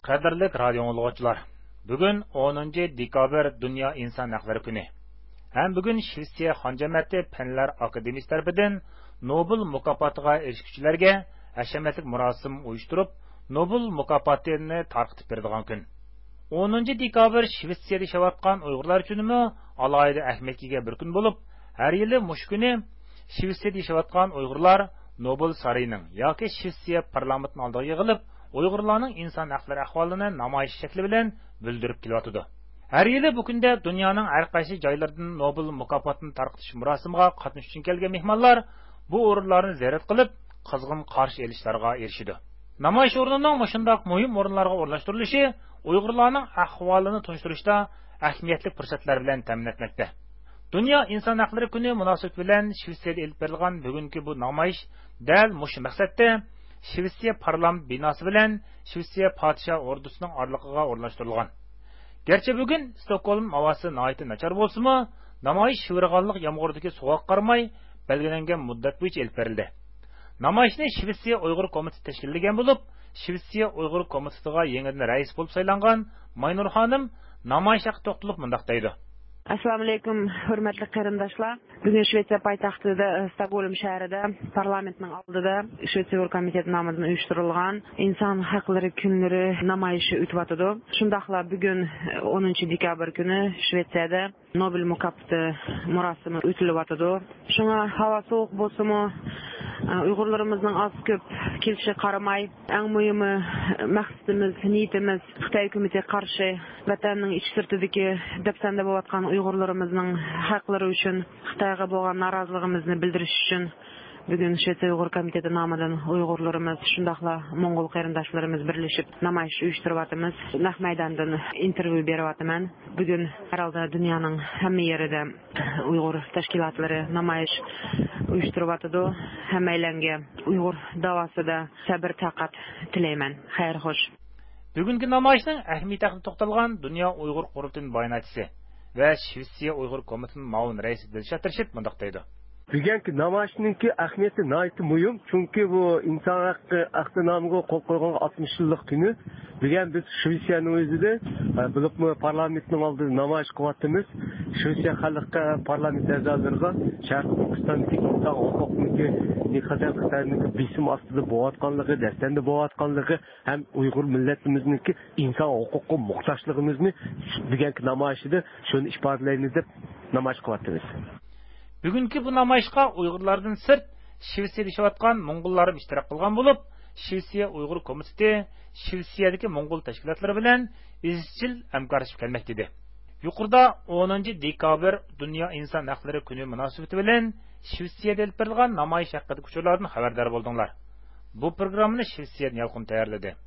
Qadrlik radio anglagıçılar, bugün 10 dekabr Dünya İnsan Hakları Günü. Hem bugün Şvetsiya Xanjamati Fanlar Akademiyasi tarafidan Nobel mukofotiga erishuvchilarga hashamatlik murosim uyushtirib, Nobel mukofotini tarqatib beradigan kun. 10 dekabr Shvetsiyada yashayotgan Uyg'urlar uchunmi alohida ahamiyatga bir kun bo'lib, har yili mush kuni Shvetsiyada yashayotgan Uyg'urlar Nobel sarayining yoki Shvetsiya parlamentining oldiga yig'ilib, Uyg'urlarning inson haqlari ahvolini namoyish shakli bilan bildirib kelyotdi. Har yili bu kunda dunyoning har qaysi joylaridan Nobel mukofotini tarqatish murosimiga qatnashish uchun kelgan mehmonlar bu o'rinlarni ziyorat qilib, qizg'in qarshi olishlarga erishdi. Namoyish o'rnining mushundoq muhim o'rinlarga o'rnashtirilishi Uyg'urlarning ahvolini tunishtirishda ahamiyatli fursatlar bilan ta'min etmoqda. Dunyo inson haqlari kuni munosabati bilan Shvetsiyada elib berilgan bugungi bu namoyish dal mush maqsadda Shvetsiya parlament binosi bilan Shvetsiya podshoh ordusining orlig'iga o'rnashtirilgan. Gerçi bugün Stockholm havası nahayeti nachar bo'lsa-mu, namoyish shivirg'onlik yomg'irdiga sovuq qarmay belgilangan muddat bo'yicha elib berildi. Namoyishni Shvetsiya Uyg'ur komiteti tashkillagan bo'lib, Shvetsiya Uyg'ur komitetiga yangidan rais bo'lib saylangan Maynur xonim namoyish haqida to'xtalib mundaq deydi. Assalamu alaykum, hurmatli qarindoshlar. Bugun Shvetsiya poytaxtida Stokgolm shahrida parlamentning oldida Shvetsiya Uyg'ur komiteti nomidan uyushtirilgan inson haqlari kunlari namoyishi o'tib. Shundaqla bugun 10 dekabr kuni Shvetsiyada Nobel mukofoti murosimi o'tilyapti. Shunga havo sovuq bo'lsa-mu, Uyg'urlarimizning az ko'p kelishi qaramay, eng muhimi maqsadimiz, niyatimiz Xitoy hukumatiga qarshi vatanning ichki sirtidagi dafsanda bo'layotgan Uyg'urlarimizning haqlari uchun Xitoyga bo'lgan noroziligimizni bildirish uchun bugun Shvetsiya Uyg'ur komiteti nomidan Uyg'urlarimiz shundaqla Mo'ng'ol qarindoshlarimiz birlashib namoyish uyushtiryapmiz. Naq maydondan intervyu beryapman. Bugun herhalde dunyoning hamma yerida Uyg'ur tashkilotlari namoyish uyushtiryapti. Hammalarga Uyg'ur davosida sabr taqat tilayman. Xayr xo'sh. Bugungi namoyishning ahamiyati haqida to'xtalgan Dunyo Uyg'ur qurultining bayonotchisi va Shvetsiya Uyg'ur komitetining ma'mur raisi Dilshod Rashid mundaq deydi. Bugünkü namoyishninki ahamiyati nayt muhim, chunki bu inson nomiga qo'l qo'ygan 60 yillik kuni. Bugun biz Shvetsiyaning o'zida bo'libmi parlamentning oldida namoyish qilyapmiz. Shvetsiya xalqqa parlament a'zolariga Sharq Turkistondagi inson huquqligi niqadar Xitoyning bisim ostida bo'layotganligi, dastanda bo'layotganligi ham Uyg'ur millatimizningki inson huquqiga muhtojligimizni bugungi namoyishda shuni ifodalaymiz deb namoyish qilyapmiz. Bugungi bu namoyishga Uyg'urlardan sirt Shvetsiyada yashayotgan Mo'ng'ullar ishtirok qilgan bo'lib, Shvetsiya Uyg'ur komiteti Shvetsiyadagi Mo'ng'ul tashkilotlari bilan izchil hamkorlashib kelmoqda edi. Yuqorida 10 dekabr Dunyo inson haqlari kuni munosabati bilan Shvetsiyada elib berilgan namoyish haqidagi uchurlardan xabardor bo'ldinglar. Bu programmani Shvetsiyadan yolqin tayyorladi.